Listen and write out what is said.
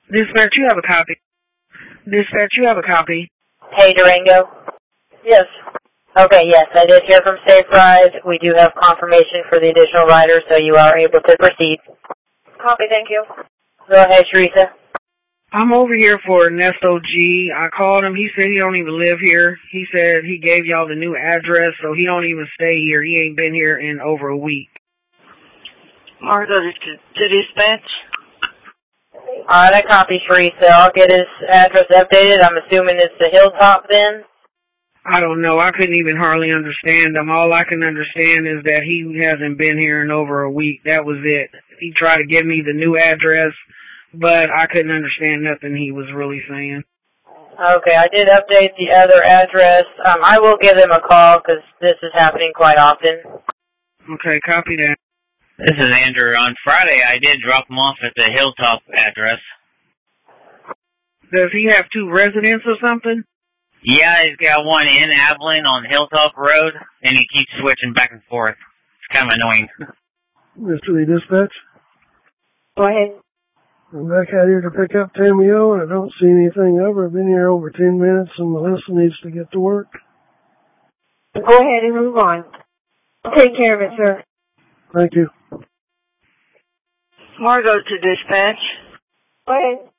Dispatch, you have a copy. Dispatch, you have a copy. Hey, Durango. Yes. Okay, yes, I did hear from Safe Ride. We do have confirmation for the additional rider, so you are able to proceed. Copy, thank you. Go ahead, Teresa. I'm over here for Ernesto G. I called him. He said he don't even live here. He said he gave y'all the new address, so he don't even stay here. He ain't been here in over a week. Margo to dispatch. Alright, I copy, Teresa. I'll get his address updated. I'm assuming it's the Hilltop then? I don't know. I couldn't even hardly understand him. All I can understand is that he hasn't been here in over a week. That was it. He tried to give me the new address, but I couldn't understand nothing he was really saying. Okay, I did update the other address. I will give them a call because this is happening quite often. Okay, copy that. This is Andrew. On Friday, I did drop him off at the Hilltop address. Does he have two residents or something? Yeah, he's got one in Abilene on Hilltop Road, and he keeps switching back and forth. It's kind of annoying. Mr. Lee Dispatch? Go ahead. I'm back out here to pick up Tamio, and I don't see anything of her. I've been here over 10 minutes, and Melissa needs to get to work. Go ahead and move on. Take care of it, sir. Thank you. Margo to dispatch. Go ahead.